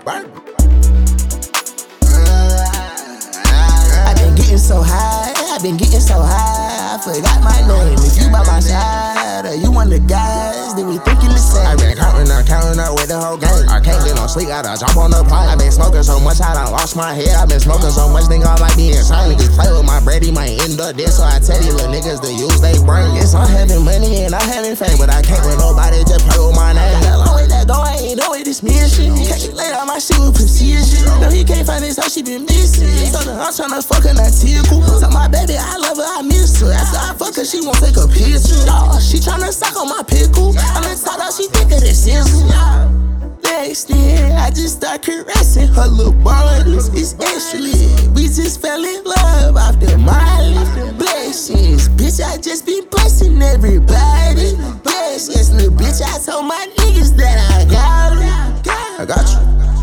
I've been getting so high, I forgot my name. If you by my side, or you one of the guys, then we thinking the same. I been counting up with the whole gang. I can't get no sleep, gotta jump on the plane. I been smoking so much, I done lost my head. I been smoking so much, think I might be insane. Niggas play with my bread, he might end up dead. So I tell you little niggas to use they brain. Yes, I'm having money and I'm having fame, but I can't with nobody just play with my name. That long way that go, I ain't know it, this me and shit. Can't lay out my shit with precision. No, he can't find this how she been missing. So I'm tryna fuck her, not tickle. Tell my baby I love her, I miss her. After I fuck her, she won't take a picture. She tryna suck on my pickle. I'm in talk out, she think of the sizzle. Next year, I just start caressing her little bodies. It's extra lit. We just fell in love off the Miley. Blessings, bitch, I just be blessing everybody. Blessings, little bitch, I told my niggas that I got it. I got you.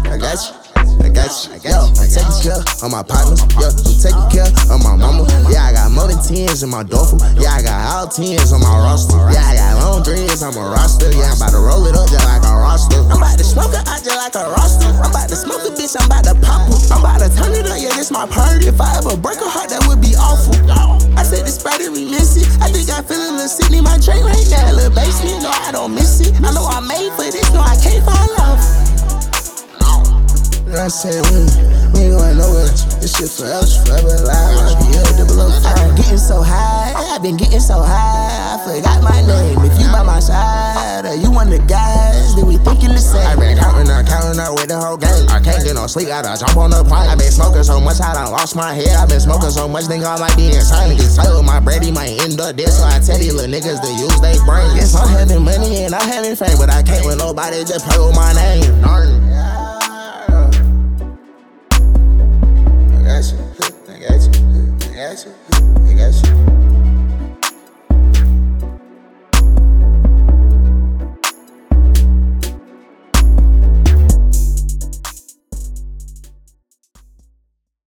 Yo, I'm taking care of my partners. Yo, I'm taking care of my mama. Yeah, I got more than 10s in my duffel. Yeah, I got all 10s on my roster. Yeah, I got long dreads on my roster. Yeah, I'm about to roll it up just like a roster. I'm about to smoke her out just like a roster. I'm about to smoke a bitch, I'm about to pop her. I'm about to turn it up, yeah, this my party. If I ever break a heart, that would be awful. I said this Friday we miss it. I think I feel a little sick in my drink right now. Little basement, no, I don't miss it. I know I made for this, no, I can't fall off. I said we ain't going nowhere. This shit forever alive. I be here, double up. I've been getting so high, I forgot my name. If you by my side, or you one of the guys, then we thinking the same. I been counting up with the whole gang. I can't get no sleep, gotta jump on the plane. I been smoking so much, I done lost my head. I been smoking so much, think I might be insane. Niggas play with my bread, he might end up dead. So I tell you little niggas to use they brain. Yes, I'm having money and I'm having fame, but I can't with nobody just play with my name. I got you.